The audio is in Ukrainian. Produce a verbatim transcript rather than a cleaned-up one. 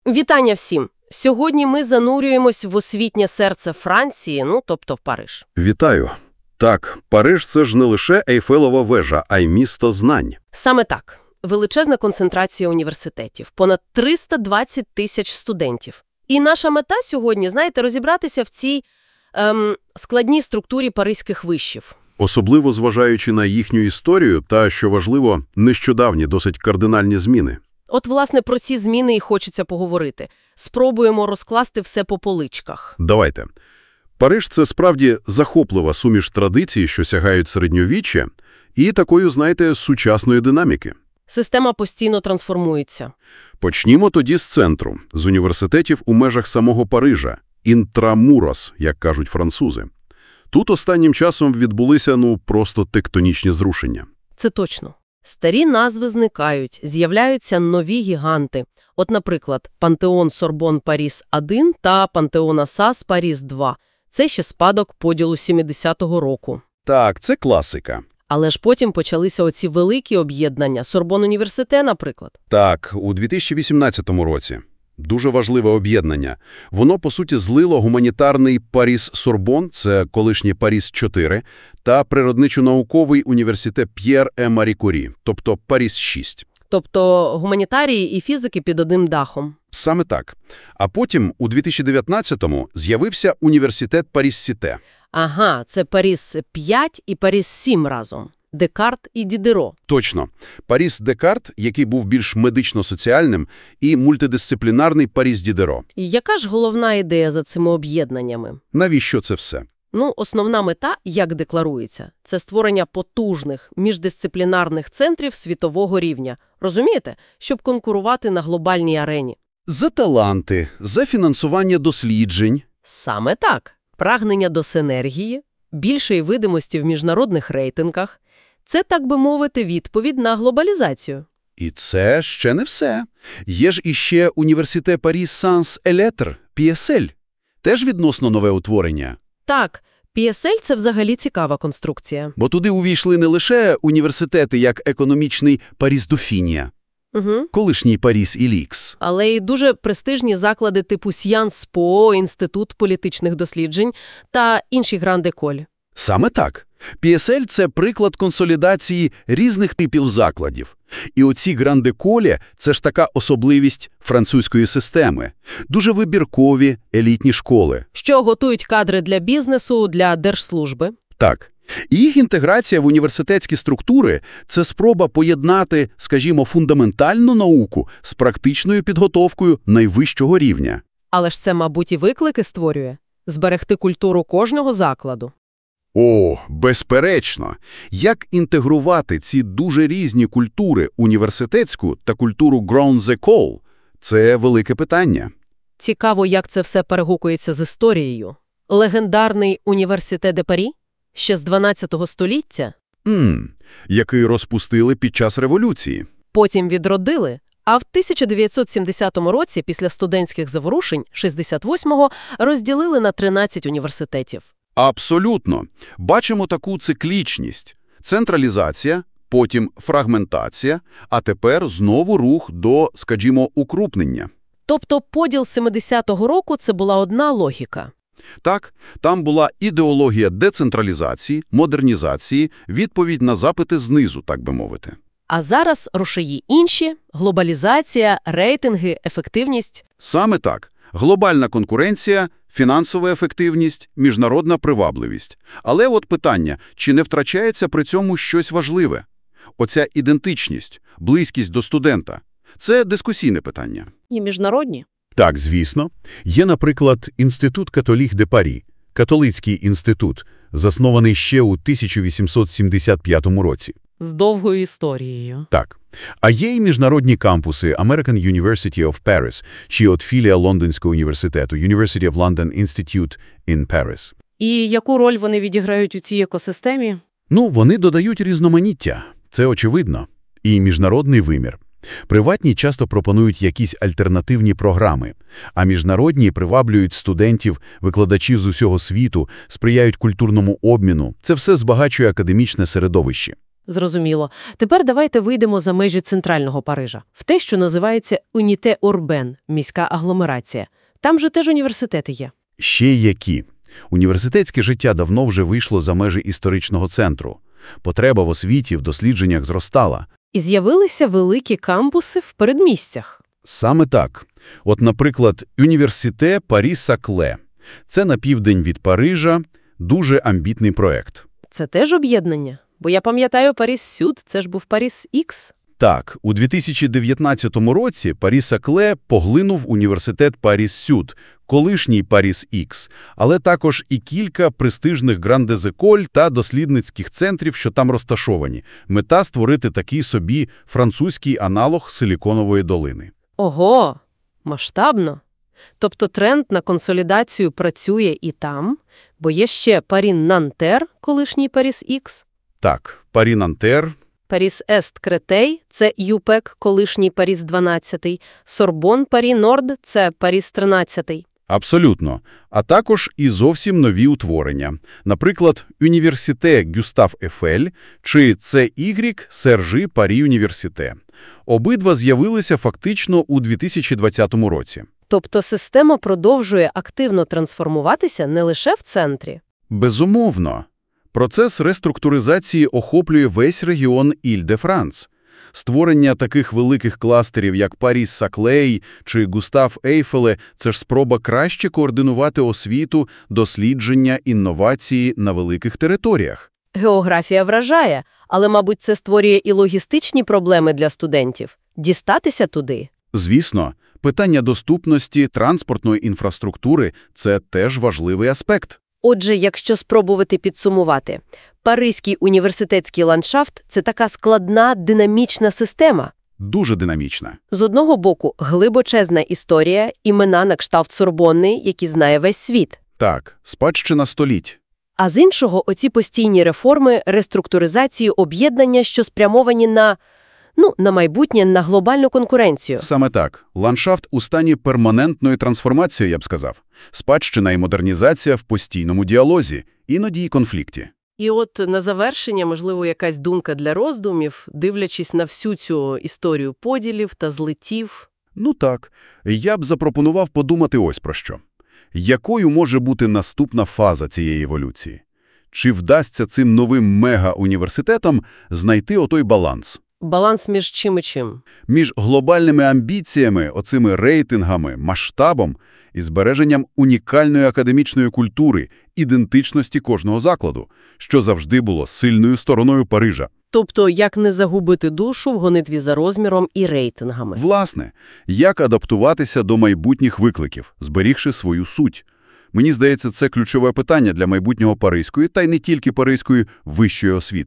Вітання всім! Сьогодні ми занурюємось в освітнє серце Франції, ну, тобто в Париж. Вітаю. Так, Париж – це ж не лише Ейфелова вежа, а й місто знань. Саме так. Величезна концентрація університетів. Понад триста двадцять тисяч студентів. І наша мета сьогодні, знаєте, розібратися в цій ем, складній структурі паризьких вишів. Особливо зважаючи на їхню історію та, що важливо, нещодавні досить кардинальні зміни. От, власне, про ці зміни і хочеться поговорити. Спробуємо розкласти все по поличках. Давайте. Париж – це справді захоплива суміш традицій, що сягають середньовіччя, і такою, знаєте, сучасної динаміки. Система постійно трансформується. Почнімо тоді з центру, з університетів у межах самого Парижа. Інтрамурос, як кажуть французи. Тут останнім часом відбулися, ну, просто тектонічні зрушення. Це точно. Старі назви зникають, з'являються нові гіганти. От, наприклад, Пантеон Сорбон Паріс один та Пантеон Асас Паріс два. Це ще спадок поділу сімдесятого року. Так, це класика. Але ж потім почалися оці великі об'єднання. Сорбон Університе, наприклад. Так, у дві тисячі вісімнадцятому році. Дуже важливе об'єднання. Воно, по суті, злило гуманітарний Паріс-Сорбон, це колишній Паріс чотири, та природничо-науковий університет П'єр Е. Марі Курі, тобто Паріс шість. Тобто гуманітарії і фізики під одним дахом. Саме так. А потім, у дві тисячі дев'ятнадцятому, з'явився університет Паріс-Сіте. Ага, це Паріс п'ять і Паріс сім разом. Декарт і Дідеро. Точно. Паріс-Декарт, який був більш медично-соціальним, і мультидисциплінарний Паріс-Дідеро. І яка ж головна ідея за цими об'єднаннями? Навіщо це все? Ну, основна мета, як декларується, це створення потужних міждисциплінарних центрів світового рівня. Розумієте? Щоб конкурувати на глобальній арені. За таланти, за фінансування досліджень. Саме так. Прагнення до синергії, більшої видимості в міжнародних рейтингах – це, так би мовити, відповідь на глобалізацію. І це ще не все. Є ж іще університет Паріс-Санс-Елетр, Пі Ес Ель. Теж відносно нове утворення. Так, Пі Ес Ель – це взагалі цікава конструкція. Бо туди увійшли не лише університети, як економічний Паріс-Дофінія, Угу. колишній Паріс-Ілікс. Але й дуже престижні заклади типу Сіянс По, Інститут політичних досліджень та інші гранд-еколь. Саме так. Пі Ес Ель – це приклад консолідації різних типів закладів. І оці гранд-еколі – це ж така особливість французької системи. Дуже вибіркові елітні школи. Що готують кадри для бізнесу, для держслужби. Так. І їх інтеграція в університетські структури – це спроба поєднати, скажімо, фундаментальну науку з практичною підготовкою найвищого рівня. Але ж це, мабуть, і виклики створює. Зберегти культуру кожного закладу. О, безперечно! Як інтегрувати ці дуже різні культури, університетську та культуру Grandes Écoles – це велике питання. Цікаво, як це все перегукується з історією. Легендарний університет де Парі? Ще з дванадцятого століття? Ммм, який розпустили під час революції. Потім відродили, а в тисяча дев'ятсот сімдесятому році, після студентських заворушень, шістдесят восьмого, розділили на тринадцять університетів. Абсолютно. Бачимо таку циклічність. Централізація, потім фрагментація, а тепер знову рух до, скажімо, укрупнення. Тобто поділ семидесятого року – це була одна логіка. Так, там була ідеологія децентралізації, модернізації, відповідь на запити знизу, так би мовити. А зараз рушії інші – глобалізація, рейтинги, ефективність. Саме так. Глобальна конкуренція, фінансова ефективність, міжнародна привабливість. Але от питання, чи не втрачається при цьому щось важливе? Оця ідентичність, близькість до студента – це дискусійне питання. І міжнародні? Так, звісно. Є, наприклад, Інститут Католік де Парі, католицький інститут, заснований ще у тисяча вісімсот сімдесят п'ятому році. З довгою історією. Так. А є й міжнародні кампуси American University of Paris, чи от філія Лондонського університету University of London Institute in Paris. І яку роль вони відіграють у цій екосистемі? Ну, вони додають різноманіття, це очевидно, і міжнародний вимір. Приватні часто пропонують якісь альтернативні програми, а міжнародні приваблюють студентів, викладачів з усього світу, сприяють культурному обміну. Це все збагачує академічне середовище. Зрозуміло. Тепер давайте вийдемо за межі центрального Парижа. В те, що називається Унité Урбен – міська агломерація. Там же теж університети є. Ще й які. Університетське життя давно вже вийшло за межі історичного центру. Потреба в освіті, в дослідженнях зростала. І з'явилися великі кампуси в передмістях. Саме так. От, наприклад, Університе Парі-Сакле. Це на південь від Парижа, дуже амбітний проект. Це теж об'єднання. Бо я пам'ятаю Паріс-Сюд, це ж був Паріс-Ікс. Так, у дві тисячі дев'ятнадцятому році Парі-Сакле поглинув університет Паріс-Сюд, колишній Паріс-Ікс, але також і кілька престижних грандезеколь та дослідницьких центрів, що там розташовані. Мета – створити такий собі французький аналог Силіконової долини. Ого! Масштабно. Тобто тренд на консолідацію працює і там, бо є ще Парі-Нантер, колишній Паріс-Ікс, Так, Парі-Нантер. Паріс-Ест-Кретей – це ЮПЕК, колишній Паріс-дванадцятий, Сорбон Парі-Норд – це Паріс-тринадцятий. Абсолютно. А також і зовсім нові утворення. Наприклад, Університе Гюстав Ефель чи Це Ігрік Сержі Парі Університе. Обидва з'явилися фактично у дві тисячі двадцятому році. Тобто система продовжує активно трансформуватися не лише в центрі. Безумовно. Процес реструктуризації охоплює весь регіон Іль-де-Франс. Створення таких великих кластерів, як Паріс-Саклей чи Густав Ейфеле – це ж спроба краще координувати освіту, дослідження, інновації на великих територіях. Географія вражає, але, мабуть, це створює і логістичні проблеми для студентів. Дістатися туди. Звісно, питання доступності, транспортної інфраструктури – це теж важливий аспект. Отже, якщо спробувати підсумувати, Паризький університетський ландшафт – це така складна, динамічна система. Дуже динамічна. З одного боку, глибочезна історія, імена на кшталт Сорбонни, які знає весь світ. Так, спадщина століть. А з іншого – оці постійні реформи, реструктуризації, об'єднання, що спрямовані на, ну, на майбутнє, на глобальну конкуренцію. Саме так. Ландшафт у стані перманентної трансформації, я б сказав. Спадщина і модернізація в постійному діалозі, іноді й конфлікті. І от на завершення, можливо, якась думка для роздумів, дивлячись на всю цю історію поділів та злиттів. Ну так, я б запропонував подумати ось про що. Якою може бути наступна фаза цієї еволюції? Чи вдасться цим новим мега-університетам знайти отой баланс? Баланс між чим і чим? Між глобальними амбіціями, оцими рейтингами, масштабом і збереженням унікальної академічної культури, ідентичності кожного закладу, що завжди було сильною стороною Парижа. Тобто, як не загубити душу в гонитві за розміром і рейтингами. Власне, як адаптуватися до майбутніх викликів, зберігши свою суть? Мені здається, це ключове питання для майбутнього паризької, та й не тільки паризької, вищої освіти.